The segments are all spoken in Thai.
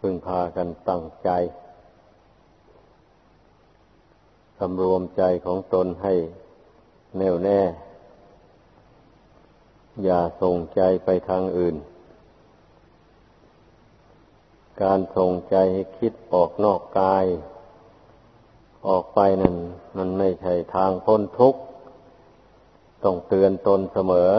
พึงพากันตั้งใจสำรวมใจของตนให้แน่วแน่อย่าส่งใจไปทางอื่นการส่งใจให้คิดออกนอกกายออกไปนั่นมันไม่ใช่ทางพ้นทุกข์ต้องเตือนตนเสมอ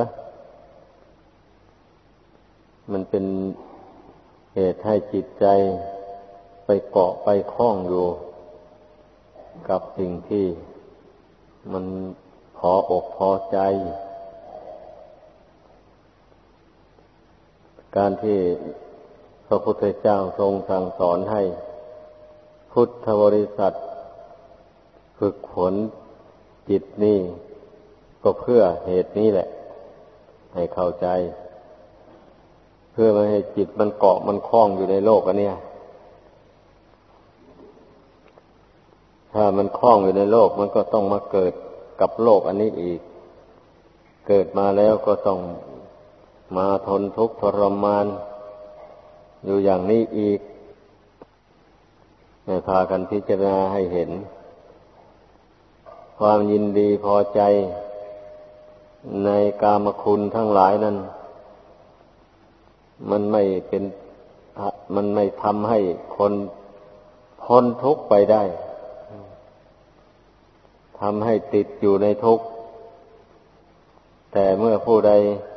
มันเป็นเหตุให้จิตใจไปเกาะไปคล้องอยู่กับสิ่งที่มันพออกพอใจการที่พระพุทธเจ้าทรงสั่งสอนให้พุทธบริษัทฝึกฝนจิตนี่ก็เพื่อเหตุนี้แหละให้เข้าใจเพื่อไม่ให้จิตมันเกาะมันคล้องอยู่ในโลกอันเนี้ยถ้ามันคล้องอยู่ในโลกมันก็ต้องมาเกิดกับโลกอันนี้อีกเกิดมาแล้วก็ต้องมาทนทุกข์ทรมานอยู่อย่างนี้อีกให้พากันพิจารณาให้เห็นความยินดีพอใจในกามคุณทั้งหลายนั้นมันไม่ทำให้คนพ้นทุกข์ไปได้ทำให้ติดอยู่ในทุกข์แต่เมื่อผู้ใด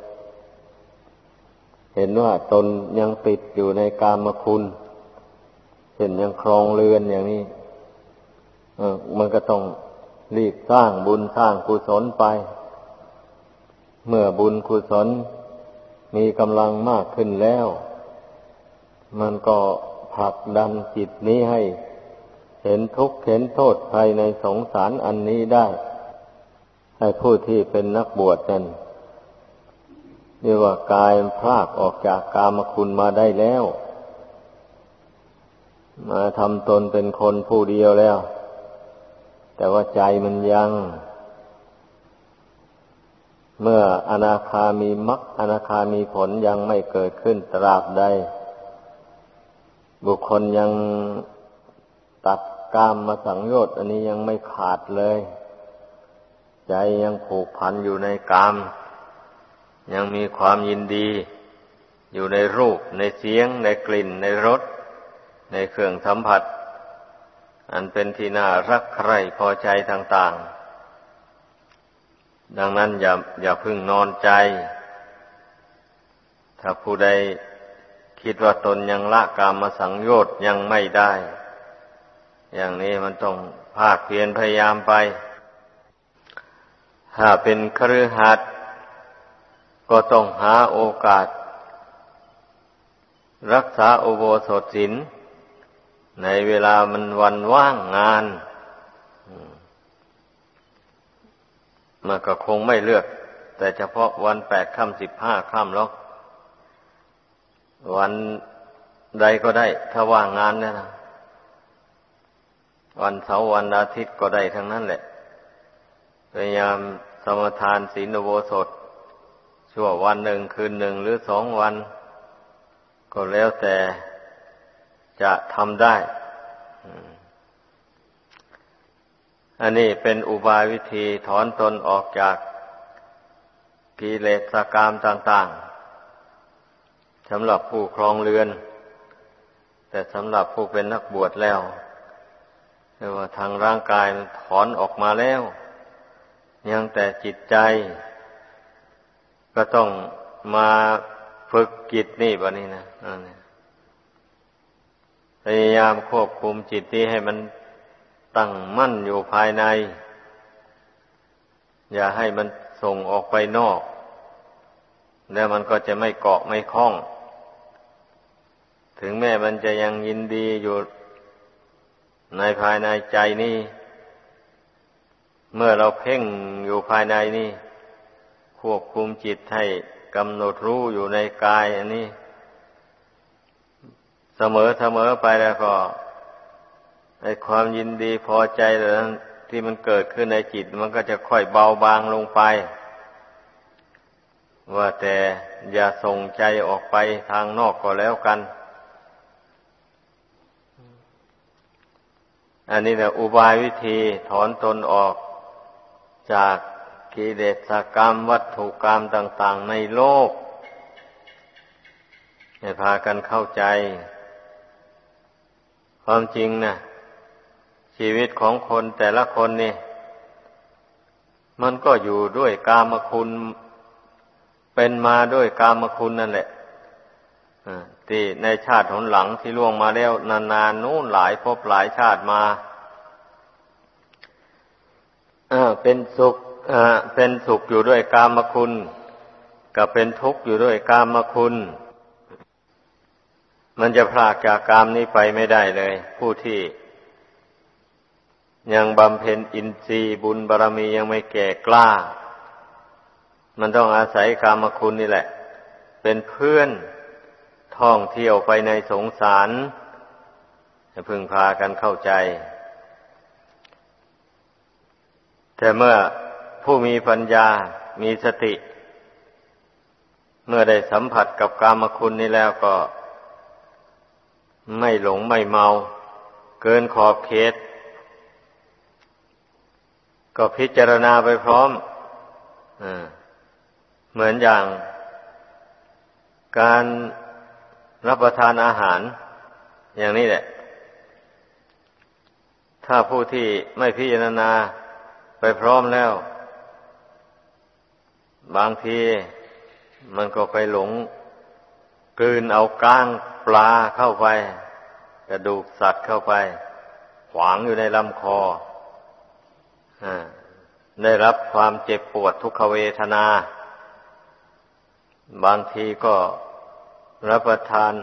เห็นว่าตนยังติดอยู่ในกามคุณเช่นยังครองเรือนอย่างนี้มันก็ต้องรีบสร้างบุญสร้างกุศลไปเมื่อบุญกุศลมีกำลังมากขึ้นแล้วมันก็ผลักดันจิตนี้ให้เห็นทุกข์เห็นโทษภายในสงสารอันนี้ได้ให้ผู้ที่เป็นนักบวชนั้นเรียกว่ากายพรากออกจากกามคุณมาได้แล้วมาทำตนเป็นคนผู้เดียวแล้วแต่ว่าใจมันยังเมื่ออนาคามีมรรคอนาคามีผลยังไม่เกิดขึ้นตราบใดบุคคลยังตัดกามสังโยชน์อันนี้ยังไม่ขาดเลยใจยังผูกพันอยู่ในกามยังมีความยินดีอยู่ในรูปในเสียงในกลิ่นในรสในเครื่องสัมผัสอันเป็นที่น่ารักใคร่พอใจต่างๆดังนั้นอย่าพึ่งนอนใจถ้าผู้ใดคิดว่าตนยังละกามสังโยชน์ยังไม่ได้อย่างนี้มันต้องภาคเพียรพยายามไปถ้าเป็นคฤหัสถ์ก็ต้องหาโอกาสรักษาอุโบสถศีลในเวลามันวันว่างงานมันก็คงไม่เลือกแต่เฉพาะวัน8 ค่ำ 15 ค่ำหรอกวันใดก็ได้ถ้าว่างงานเนี่ยนะวันเสาร์วันอาทิตย์ก็ได้ทั้งนั้นแหละพยายามสมทานศีลอุโบสถชั่ววันหนึ่งคืนหนึ่งหรือ2 วันก็แล้วแต่จะทำได้อันนี้เป็นอุบายวิธีถอนตนออกจากกิเลสกามต่างๆสำหรับผู้ครองเรือนแต่สำหรับผู้เป็นนักบวชแล้วเรียกว่าทางร่างกายมันถอนออกมาแล้วยังแต่จิตใจก็ต้องมาฝึกจิตนี่บัดนี้นะพยายามควบคุมจิตนี้ให้มันตั้งมั่นอยู่ภายในอย่าให้มันส่งออกไปนอกแล้วมันก็จะไม่เกาะไม่คล้องถึงแม้มันจะยังยินดีอยู่ในภายในใจนี่เมื่อเราเพ่งอยู่ภายในนี่ควบคุมจิตให้กำหนดรู้อยู่ในกายอันนี้เสมอไปแล้วก็ไอ้ความยินดีพอใจนั้นที่มันเกิดขึ้นในจิตมันก็จะค่อยเบาบางลงไปว่าแต่อย่าส่งใจออกไปทางนอกก็แล้วกันอันนี้แหละอุบายวิธีถอนตนออกจากกิเลสกรรมวัตถุกรรมต่างๆในโลกให้พากันเข้าใจความจริงนะชีวิตของคนแต่ละคนนี่มันก็อยู่ด้วยกามคุณเป็นมาด้วยกามคุณนั่นแหละที่ในชาติหนหลังที่ล่วงมาแล้วนานๆนู่นหลายภพหลายชาติมาเป็นสุขอยู่ด้วยกามคุณกับเป็นทุกข์อยู่ด้วยกามคุณมันจะพรากจากกามนี้ไปไม่ได้เลยผู้ที่ยังบำเพ็ญอินทรีย์บุญบารมียังไม่แก่กล้ามันต้องอาศัยกามคุณนี่แหละเป็นเพื่อนท่องเที่ยวไปในสงสารจะพึงพากันเข้าใจแต่เมื่อผู้มีปัญญามีสติเมื่อได้สัมผัสกับกามคุณนี้แล้วก็ไม่หลงไม่เมาเกินขอบเขตก็พิจารณาไปพร้อมเหมือนอย่างการรับประทานอาหารอย่างนี้แหละถ้าผู้ที่ไม่พิจารณาไปพร้อมแล้วบางทีมันก็ไปหลงกลืนเอาก้างปลาเข้าไปกระดูกสัตว์เข้าไปขวางอยู่ในลำคอได้รับความเจ็บปวดทุกขเวทนาบางทีก็รับประทาน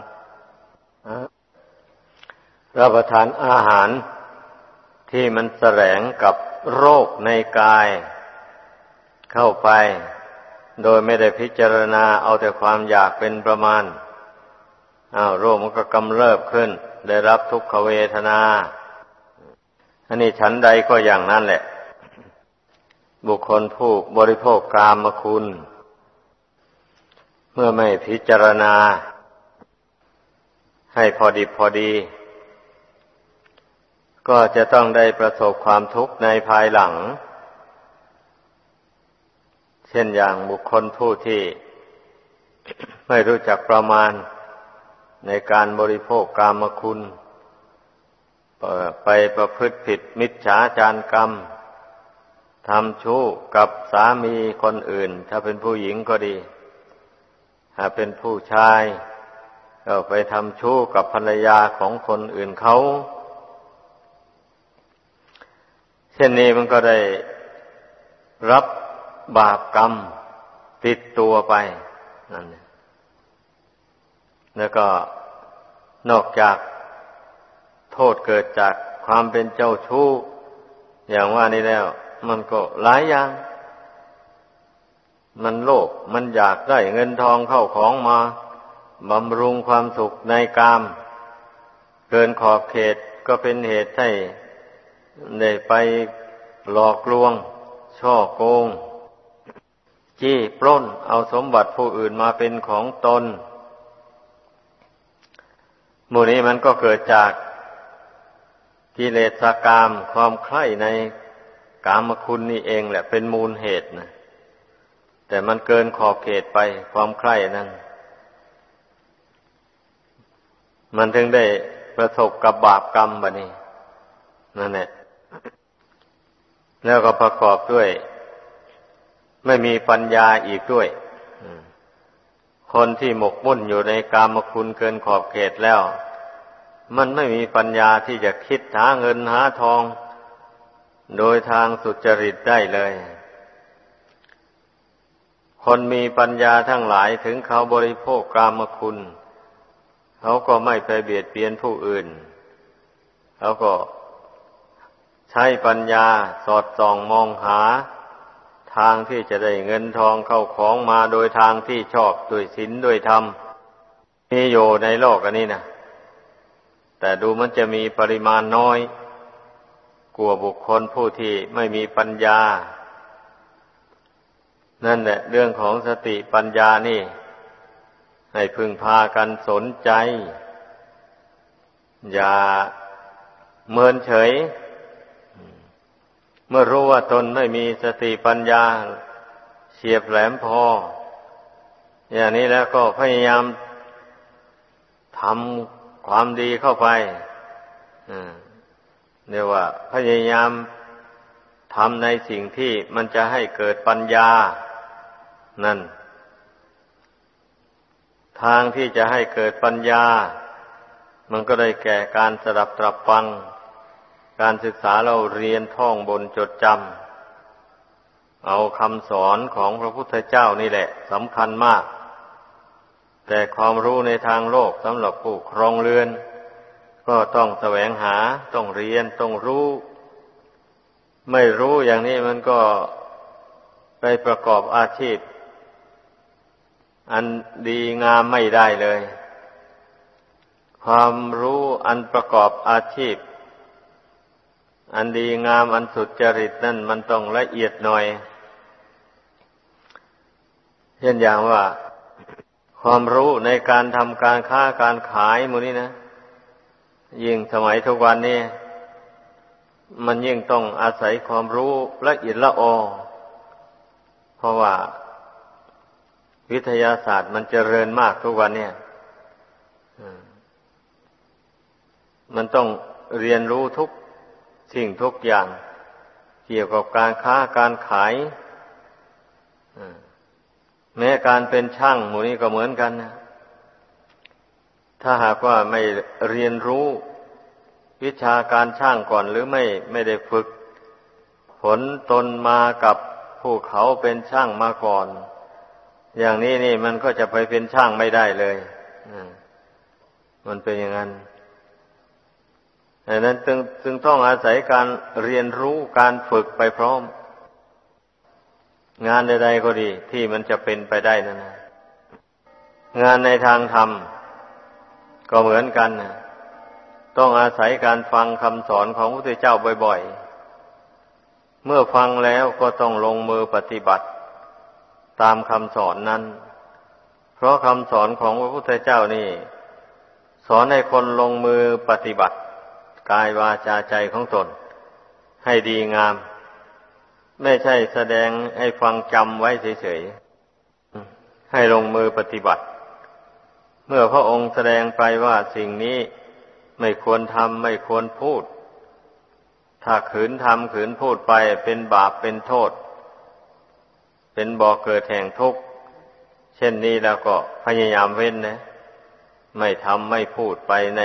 อาหารที่มันแสลงกับโรคในกายเข้าไปโดยไม่ได้พิจารณาเอาแต่ความอยากเป็นประมาณโรคมันก็กำเริบขึ้นได้รับทุกขเวทนาอันนี้ฉันใดก็อย่างนั้นแหละบุคคลผู้บริโภคกามคุณเมื่อไม่พิจารณาให้พอดิบพอดีก็จะต้องได้ประสบความทุกข์ในภายหลังเช่นอย่างบุคคลผู้ที่ไม่รู้จักประมาณในการบริโภคกามคุณไปประพฤติผิดมิจฉาจารกรรมทำชู้กับสามีคนอื่นถ้าเป็นผู้หญิงก็ดีถ้าเป็นผู้ชายก็ไปทำชู้กับภรรยาของคนอื่นเขาเช่นนี้มันก็ได้รับบาปกรรมติดตัวไปนั่นแล้วก็นอกจากโทษเกิดจากความเป็นเจ้าชู้อย่างว่านี้แล้วมันก็หลายอย่างมันโลภมันอยากได้เงินทองเข้าของมาบำรุงความสุขในกามเกินขอบเขตก็เป็นเหตุให้ได้ไปหลอกลวงช่อโกงจี้ปล้นเอาสมบัติผู้อื่นมาเป็นของตนหมู่นี้มันก็เกิดจากกิเลสกามความใคร่ในกามคุณนี่เองแหละเป็นมูลเหตุนะแต่มันเกินขอบเขตไปความใคร่นั้นมันถึงได้ประสบกับบาปกรรมบัดนี้นั่นแหละแล้วก็ประกอบด้วยไม่มีปัญญาอีกด้วยคนที่หมกมุ่นอยู่ในกามคุณเกินขอบเขตแล้วมันไม่มีปัญญาที่จะคิดหาเงินหาทองโดยทางสุจริตได้เลยคนมีปัญญาทั้งหลายถึงเขาบริโภคกามคุณเขาก็ไม่ไปเบียดเบียนผู้อื่นเขาก็ใช้ปัญญาสอดส่องมองหาทางที่จะได้เงินทองเข้าของมาโดยทางที่ชอบด้วยศีลด้วยธรรมมีอยู่ในโลกอันนี้นะแต่ดูมันจะมีปริมาณน้อยกว่าบุคคลผู้ที่ไม่มีปัญญานั่นแหละเรื่องของสติปัญญานี่ให้พึงพากันสนใจอย่าเมินเฉยเมื่อรู้ว่าตนไม่มีสติปัญญาเฉียบแหลมพออย่างนี้แล้วก็พยายามทำความดีเข้าไปเรียกว่าพยายามทำในสิ่งที่มันจะให้เกิดปัญญานั่นทางที่จะให้เกิดปัญญามันก็ได้แก่การสดับตรับฟังการศึกษาเราเรียนท่องบนจดจำเอาคำสอนของพระพุทธเจ้านี่แหละสำคัญมากแต่ความรู้ในทางโลกสำหรับผู้ครองเรือนก็ต้องแสวงหาต้องเรียนต้องรู้ไม่รู้อย่างนี้มันก็ไปประกอบอาชีพอันดีงามไม่ได้เลยความรู้อันประกอบอาชีพอันดีงามอันสุจริตนั่นมันต้องละเอียดหน่อยเช่นอย่างว่าความรู้ในการทำการค้าการขายหมู่นี้นะยิ่งสมัยทุกวันนี้มันยิ่งต้องอาศัยความรู้ละเอียดละออเพราะว่าวิทยาศาสตร์มันเจริญมากทุกวันเนี่ยมันต้องเรียนรู้ทุกสิ่งทุกอย่างเกี่ยวกับการค้าการขายแม้การเป็นช่างหมู่นี้ก็เหมือนกันนะถ้าหากว่าไม่เรียนรู้วิชาการช่างก่อนหรือไม่ได้ฝึกฝนตนมากับผู้เขาเป็นช่างมาก่อนอย่างนี้นี่มันก็จะไปเป็นช่างไม่ได้เลยมันเป็นอย่างนั้นดังนั้นจึงต้องอาศัยการเรียนรู้การฝึกไปพร้อมงานใดๆก็ดีที่มันจะเป็นไปได้นั่นนะงานในทางธรรมก็เหมือนกันนะต้องอาศัยการฟังคำสอนของพระพุทธเจ้าบ่อยๆเมื่อฟังแล้วก็ต้องลงมือปฏิบัติตามคำสอนนั้นเพราะคำสอนของพระพุทธเจ้านี่สอนให้คนลงมือปฏิบัติกายวาจาใจของตนให้ดีงามไม่ใช่แสดงให้ฟังจำไว้เฉยๆให้ลงมือปฏิบัติเมื่อพระองค์แสดงไปว่าสิ่งนี้ไม่ควรทำไม่ควรพูดถ้าขืนทำขืนพูดไปเป็นบาปเป็นโทษเป็นบ่อเกิดแห่งทุกข์เช่นนี้แล้วก็พยายามเว้นนะไม่ทำไม่พูดไปใน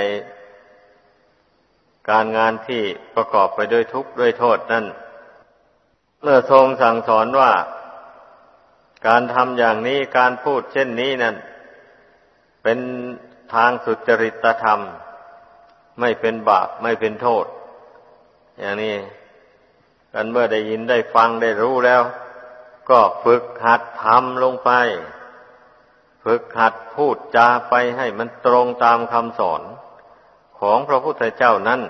การงานที่ประกอบไปด้วยทุกข์ด้วยโทษนั่นเมื่อทรงสั่งสอนว่าการทำอย่างนี้การพูดเช่นนี้นั่นเป็นทางสุจริตธรรมไม่เป็นบาปไม่เป็นโทษอย่างนี้กันเมื่อได้ยินได้ฟังได้รู้แล้วก็ฝึกหัดทำลงไปฝึกหัดพูดจาไปให้มันตรงตามคำสอนของพระพุทธเจ้านั้น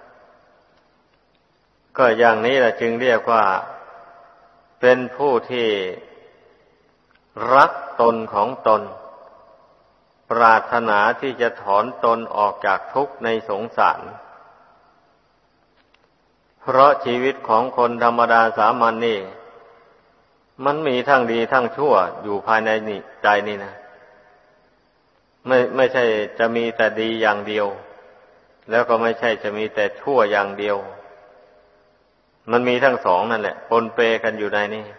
ก็อย่างนี้แหละจึงเรียกว่าเป็นผู้ที่รักตนของตนปรารถนาที่จะถอนตนออกจากทุกข์ในสงสารเพราะชีวิตของคนธรรมดาสามัญนี่มันมีทั้งดีทั้งชั่วอยู่ภายในนี่ใจนี่นะไม่ใช่จะมีแต่ดีอย่างเดียวแล้วก็ไม่ใช่จะมีแต่ชั่วอย่างเดียวมันมีทั้งสองนั่นแหละปนเปกันอยู่ในนี้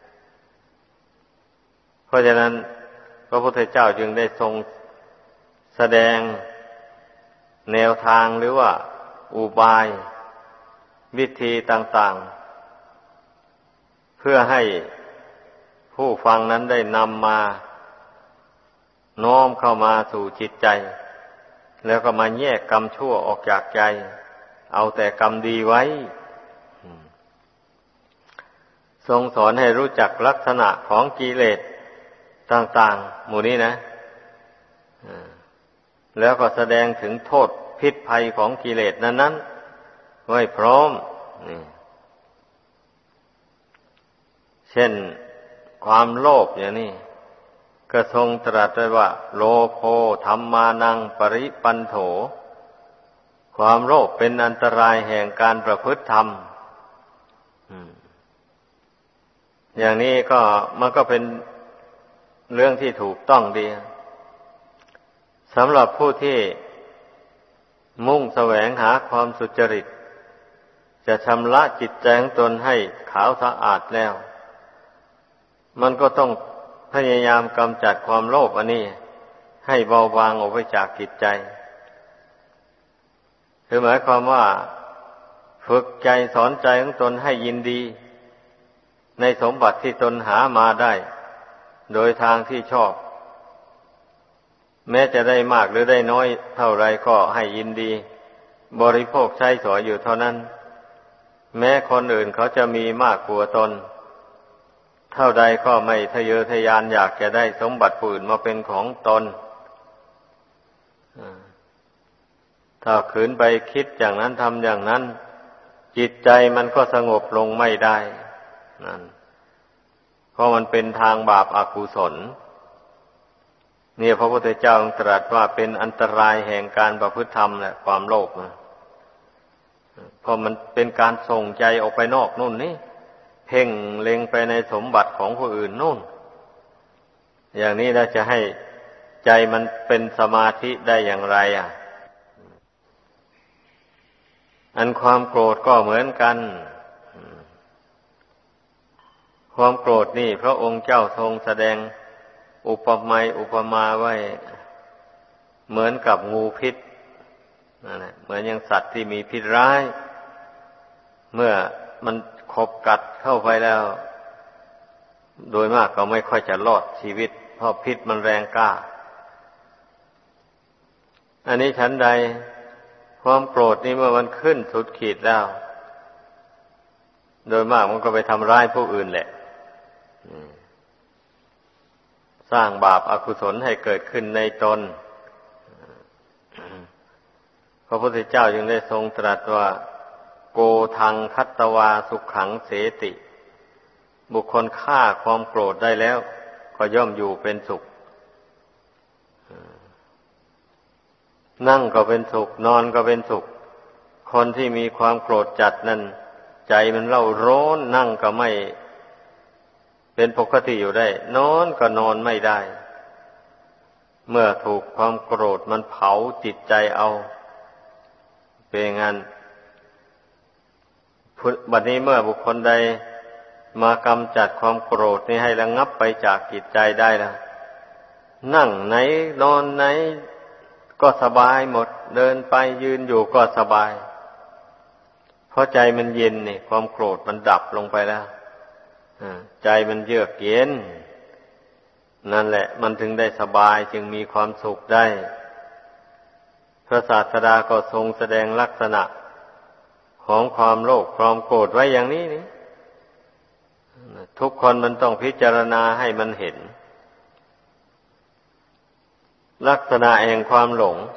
เพราะฉะนั้นพระพุทธเจ้าจึงได้ทรงแสดงแนวทางหรือว่าอุบายวิธีต่างๆเพื่อให้ผู้ฟังนั้นได้นำมาน้อมเข้ามาสู่จิตใจแล้วก็มาแยกกรรมชั่วออกจากใจเอาแต่กรรมดีไว้ทรงสอนให้รู้จักลักษณะของกิเลสต่างๆหมู่นี้นะแล้วก็แสดงถึงโทษพิษภัยของกิเลสนั้นๆไว้พร้อมเช่นความโลภอย่างนี้ก็ทรงตรัสไว้ว่าโลโภธัมมานังปริปันโถความโลภเป็นอันตรายแห่งการประพฤติธรรมอย่างนี้ก็มันก็เป็นเรื่องที่ถูกต้องดีสำหรับผู้ที่มุ่งแสวงหาความสุจริตจะชำระจิตใจของตนให้ขาวสะอาดแล้วมันก็ต้องพยายามกำจัดความโลภอันนี้ให้เบาบางออกไปจากจิตใจคือหมายความว่าฝึกใจสอนใจของตนให้ยินดีในสมบัติที่ตนหามาได้โดยทางที่ชอบแม้จะได้มากหรือได้น้อยเท่าไรก็ให้ยินดีบริโภคใช้สอยอยู่เท่านั้นแม้คนอื่นเขาจะมีมากกว่าตนเท่าใดก็ไม่ทะเยอทะยานอยากจะได้สมบัติผู้อื่นมาเป็นของตนถ้าขืนไปคิดอย่างนั้นทำอย่างนั้นจิตใจมันก็สงบลงไม่ได้นั่นเพราะมันเป็นทางบาปอกุศลเนี่ยพระพุทธเจ้าตรัสว่าเป็นอันตรายแห่งการประพฤติธรรมแหละความโลภเพราะมันเป็นการส่งใจออกไปนอกนู่นนี่เพ่งเล็งไปในสมบัติของผู้อื่นนู่นอย่างนี้เราจะให้ใจมันเป็นสมาธิได้อย่างไรอันความโกรธก็เหมือนกันความโกรธนี่พระองค์เจ้าทรงแสดงอุปมาไว้เหมือนกับงูพิษนั่นแหละเหมือนอย่างสัตว์ที่มีพิษร้ายเมื่อมันขบกัดเข้าไปแล้วโดยมากก็ไม่ค่อยจะรอดชีวิตเพราะพิษมันแรงกล้าอันนี้ฉันใดความโกรธนี่เมื่อมันขึ้นสุดขีดแล้วโดยมากมันก็ไปทำร้ายผู้อื่นแหละสร้างบาปอกุศลให้เกิดขึ้นในตนพระพุทธเจ้าจึงได้ทรงตรัสว่าโกทังคัตตวาสุขังเสติบุคคลฆ่าความโกรธได้แล้วก็ย่อมอยู่เป็นสุขนั่งก็เป็นสุขนอนก็เป็นสุขคนที่มีความโกรธจัดนั้นใจมันเร่าร้อนนั่งก็ไม่เป็นปกติอยู่ได้นอนก็นอนไม่ได้เมื่อถูกความโกรธมันเผาจิตใจเอาเป็นงั้นบัดนี้เมื่อบุคคลใดมากำจัดความโกรธนี้ให้ระงับไปจากจิตใจได้แล้วนั่งไหนนอนไหนก็สบายหมดเดินไปยืนอยู่ก็สบายเพราะใจมันเย็นนี่ความโกรธมันดับลงไปแล้วใจมันเยือกเย็นนั่นแหละมันถึงได้สบายจึงมีความสุขได้พระศาสดาก็ทรงแสดงลักษณะของความโลภความโกรธไว้อย่างนี้นี่ทุกคนมันต้องพิจารณาให้มันเห็นลักษณะแห่งความหลง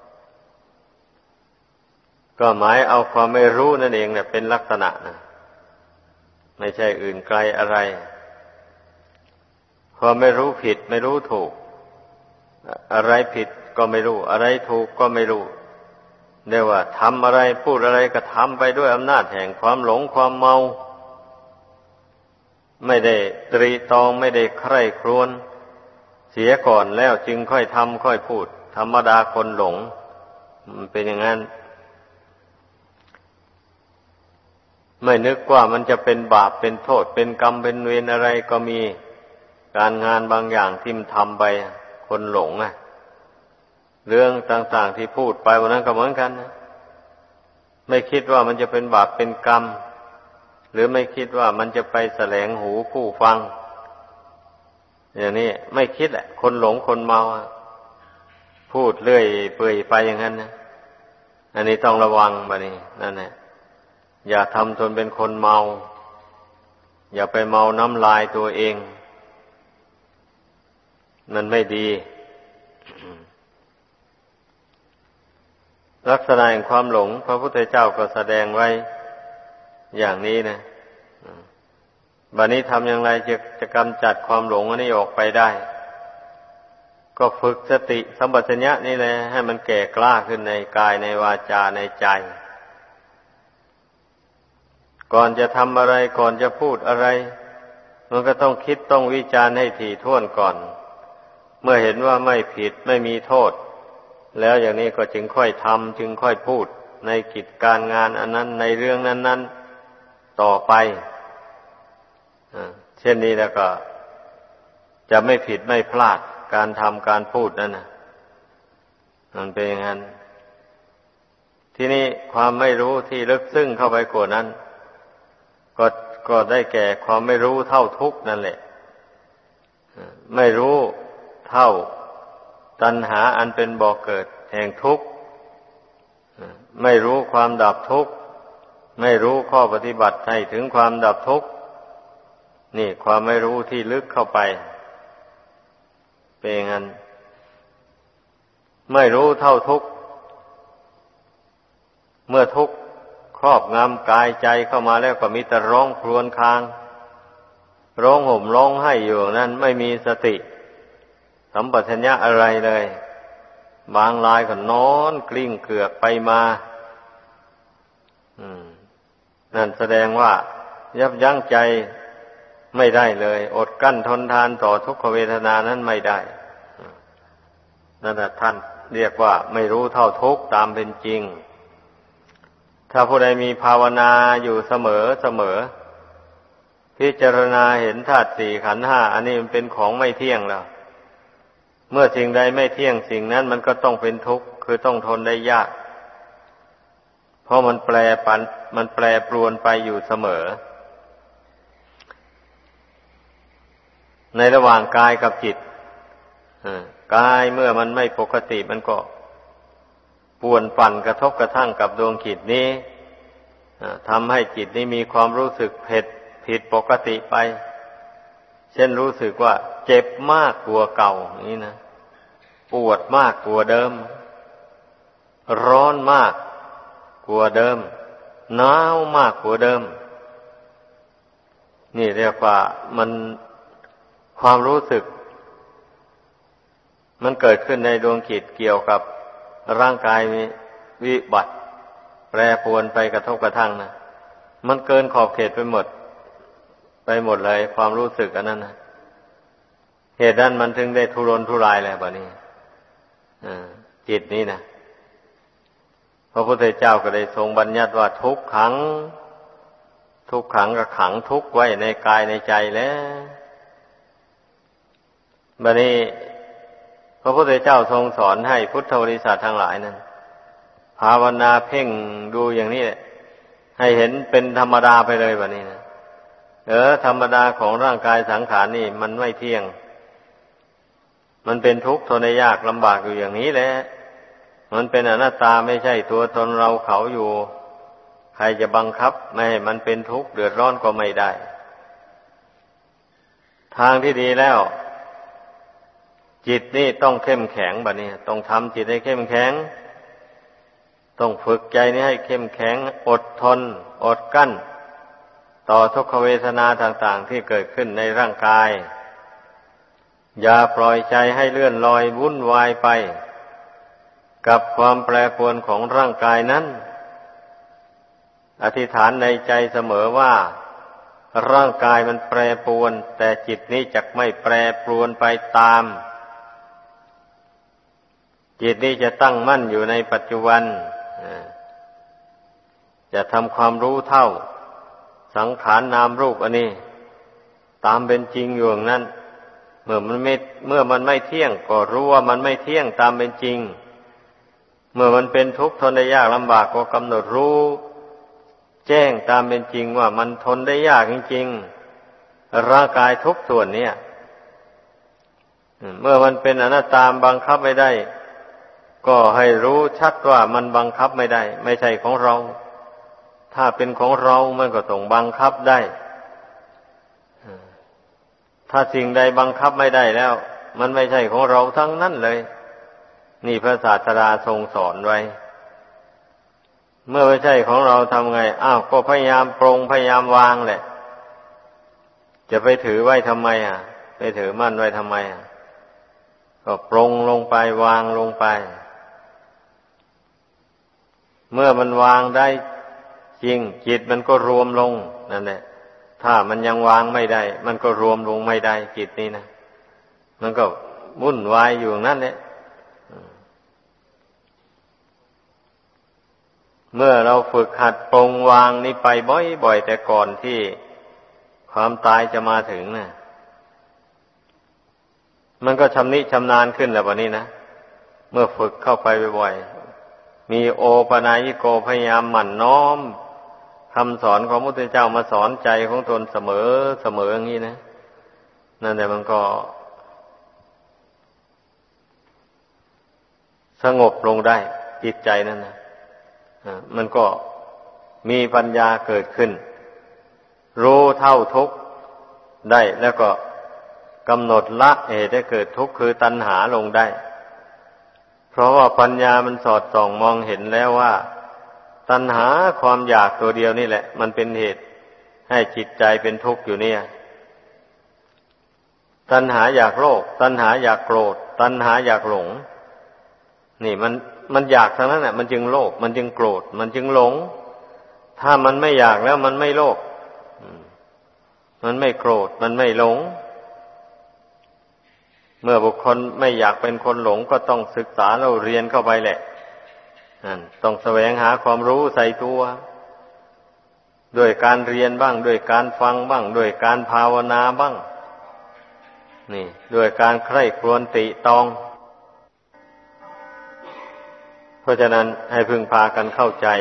ก็หมายเอาความไม่รู้นั่นเองเนี่ยเป็นลักษณะนะไม่ใช่อื่นไกลอะไรความไม่รู้ผิดไม่รู้ถูกอะไรผิดก็ไม่รู้อะไรถูกก็ไม่รู้เรียกว่าทำอะไรพูดอะไรก็ทำไปด้วยอำนาจแห่งความหลงความเมาไม่ได้ตรีตรองไม่ได้ใคร่ครวญเสียก่อนแล้วจึงค่อยทำค่อยพูดธรรมดาคนหลงมันเป็นอย่างนั้นไม่นึกว่ามันจะเป็นบาปเป็นโทษเป็นกรรมเป็นเวรอะไรก็มีการงานบางอย่างที่มันทำไปคนหลงเรื่องต่างๆที่พูดไปวันนั้นก็เหมือนกันนะไม่คิดว่ามันจะเป็นบาปเป็นกรรมหรือไม่คิดว่ามันจะไปแสลงหูผู้ฟังอย่างนี้ไม่คิดแหละคนหลงคนเมาพูดเรื่อยเปื่อยไปอย่างนั้นนะอันนี้ต้องระวังบัดนี้นั่นแหละอย่าทำตนเป็นคนเมาอย่าไปเมาน้ำลายตัวเองมันไม่ดีลักษณะแห่งความหลงพระพุทธเจ้าก็แสดงไว้อย่างนี้นะบัดนี้ทำอย่างไรจะกำจัดความหลงอันนี้ออกไปได้ก็ฝึกสติสัมปชัญญะนี่แหละให้มันแก่กล้าขึ้นในกายในวาจาในใจก่อนจะทำอะไรก่อนจะพูดอะไรมันก็ต้องคิดต้องวิจารณ์ให้ถี่ถ้วนก่อนเมื่อเห็นว่าไม่ผิดไม่มีโทษแล้วอย่างนี้ก็จึงค่อยทำจึงค่อยพูดในกิจการงานอันนั้นในเรื่องนั้นๆต่อไปเช่นนี้แล้วก็จะไม่ผิดไม่พลาดการทำการพูดนั่นนะมันเป็นอย่างนั้นที่นี่ความไม่รู้ที่ลึกซึ้งเข้าไปกว่านั้นก็ได้แก่ความไม่รู้เท่าทุกข์นั่นแหละไม่รู้เท่าตัณหาอันเป็นบ่อเกิดแห่งทุกข์ไม่รู้ความดับทุกข์ไม่รู้ข้อปฏิบัติให้ถึงความดับทุกข์นี่ความไม่รู้ที่ลึกเข้าไปเป็นอย่างนั้นไม่รู้เท่าทุกข์เมื่อทุกข์ครอบงำกายใจเข้ามาแล้วก็มีแต่ร้องครวญครางร้องห่มร้องไห้อยู่นั้นไม่มีสติสัมปชัญญะอะไรเลยบางรายก็นอนกลิ้งเกือกไปมานั่นแสดงว่ายับยั้งใจไม่ได้เลยอดกั้นทนทานต่อทุกขเวทนานั้นไม่ได้นั่นแหละท่านเรียกว่าไม่รู้เท่าทุกข์ตามเป็นจริงถ้าผู้ใดมีภาวนาอยู่เสมอพิจารณาเห็นธาตุสี่ขันธ์ห้าอันนี้มันเป็นของไม่เที่ยงแล้วเมื่อสิ่งใดไม่เที่ยงสิ่งนั้นมันก็ต้องเป็นทุกข์คือต้องทนได้ยากเพราะมันแปรปรวนไปอยู่เสมอในระหว่างกายกับจิตกายเมื่อมันไม่ปกติมันก็ป่วนปั่นกระทบกระทั่งกับดวงจิตนี้ทำให้จิตนี้มีความรู้สึกผิดปกติไปเช่นรู้สึกว่าเจ็บมากกว่าเก่าอย่างนี้นะปวดมากกว่าเดิมร้อนมากกว่าเดิมหนาวมากกว่าเดิมนี่เรียกว่ามันความรู้สึกมันเกิดขึ้นในดวงจิตเกี่ยวกับร่างกายมีวิบัติแปรปรวนไปกระทบกระทั่งนะมันเกินขอบเขตไปหมดเลยความรู้สึกอันนั้นนะเหตุนั้นมันถึงได้ทุรนทุรายแล้วบัดนี้จิตนี้นะพระพุทธเจ้าก็ได้ทรงบัญญัติว่าทุกขังก็ขังทุกข์ไว้ในกายในใจแล้วบัดนี้พระพุทธเจ้าทรงสอนให้พุทธบริษัททั้งหลายนั้นภาวนาเพ่งดูอย่างนี้ให้เห็นเป็นธรรมดาไปเลยบัดนี้นะธรรมดาของร่างกายสังขารนี่มันไม่เที่ยงมันเป็นทุกข์ทนได้ยากลำบากอยู่อย่างนี้แหละมันเป็นอนัตตาไม่ใช่ตัวตนเราเขาอยู่ใครจะบังคับไม่ให้มันเป็นทุกข์เดือดร้อนก็ไม่ได้ทางที่ดีแล้วจิตนี่ต้องเข้มแข็งบัดนี้ต้องทำจิตให้เข้มแข็งต้องฝึกใจนี้ให้เข้มแข็งอดทนอดกั้นต่อทุกขเวทนาต่างๆที่เกิดขึ้นในร่างกายอย่าปล่อยใจให้เลื่อนลอยวุ่นวายไปกับความแปรปรวนของร่างกายนั้นอธิษฐานในใจเสมอว่าร่างกายมันแปรปรวนแต่จิตนี้จักไม่แปรปรวนไปตามจิตนี้จะตั้งมั่นอยู่ในปัจจุบันจะทำความรู้เท่าสังขารนามรูปอันนี้ตามเป็นจริงอยู่อย่างนั้นเมื่อมันไม่เที่ยงก็รู้ว่ามันไม่เที่ยงตามเป็นจริงเมื่อมันเป็นทุกข์ทนได้ยากลำบากก็กำหนดรู้แจ้งตามเป็นจริงว่ามันทนได้ยากจริงๆร่างกายทุกส่วนเนี่ยเมื่อมันเป็นอนัตตาบังคับไม่ได้ก็ให้รู้ชัดว่ามันบังคับไม่ได้ไม่ใช่ของเราถ้าเป็นของเรามันก็ต้องบังคับได้ถ้าสิ่งใดบังคับไม่ได้แล้วมันไม่ใช่ของเราทั้งนั้นเลยนี่พระศาสดาทรงสอนไว้เมื่อไม่ใช่ของเราทำไงก็พยายามปรงพยายามวางแหละจะไปถือไว้ทำไมไปถือมั่นไว้ทำไมก็ปรงลงไปวางลงไปเมื่อมันวางได้จริงจิตมันก็รวมลงนั่นแหละถ้ามันยังวางไม่ได้มันก็รวมลงไม่ได้จิตนี่นะมันก็วุ่นวายอยู่นั่นแหละเมื่อเราฝึกหัดปรงวางนี้ไปบ่อยๆแต่ก่อนที่ความตายจะมาถึงนะมันก็ชำนิชำนาญขึ้นแล้ววันนี้นะเมื่อฝึกเข้าไปบ่อยๆมีโอปนายโกพยายามหมั่นน้อมคำสอนของพระพุทธเจ้ามาสอนใจของตนเสมออย่างนี้นะนั่นแหละมันก็สงบลงได้จิตใจนั่นนะมันก็มีปัญญาเกิดขึ้นรู้เท่าทุกข์ได้แล้วก็กำหนดละเหตุให้เกิดทุกข์คือตัณหาลงได้เพราะว่าปัญญามันสอดส่องมองเห็นแล้วว่าตัณหาความอยากตัวเดียวนี่แหละมันเป็นเหตุให้จิตใจเป็นทุกข์อยู่เนี่ยตัณหาอยากโลภตัณหาอยากโกรธตัณหาอยากหลงนี่มันอยากทั้งนั้นแหละมันจึงโลภมันจึงโกรธมันจึงหลงถ้ามันไม่อยากแล้วมันไม่โลภมันไม่โกรธมันไม่หลงเมื่อบุคคลไม่อยากเป็นคนหลงก็ต้องศึกษาเราเรียนเข้าไปแหละต้องแสวงหาความรู้ใส่ตัวด้วยการเรียนบ้างด้วยการฟังบ้างด้วยการภาวนาบ้างนี่ด้วยการใคร่ครวญติตรองเพราะฉะนั้นให้พึงพากันเข้าใจ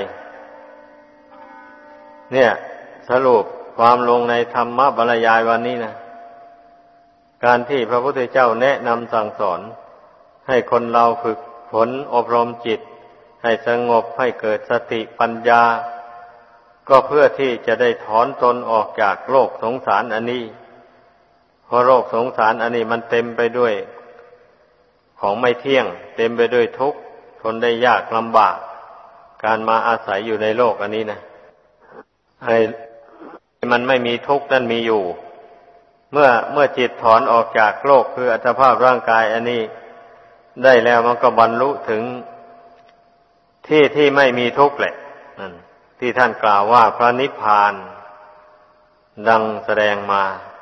เนี่ยสรุปความลงในธรรมบรรยายวันนี้นะการที่พระพุทธเจ้าแนะนำสั่งสอนให้คนเราฝึกฝนอบรมจิตให้สงบให้เกิดสติปัญญาก็เพื่อที่จะได้ถอนตนออกจากโลกสงสารอันนี้เพราะโลกสงสารอันนี้มันเต็มไปด้วยของไม่เที่ยงเต็มไปด้วยทุกข์ทนได้ยากลำบากการมาอาศัยอยู่ในโลกอันนี้นะให้มันไม่มีทุกข์นั่นมีอยู่เมื่อจิตถอนออกจากโลกคืออัตภาพร่างกายอันนี้ได้แล้วมันก็บรรลุถึงที่ไม่มีทุกข์แหละนั่นที่ท่านกล่าวว่าพระนิพพานดังแสดงมา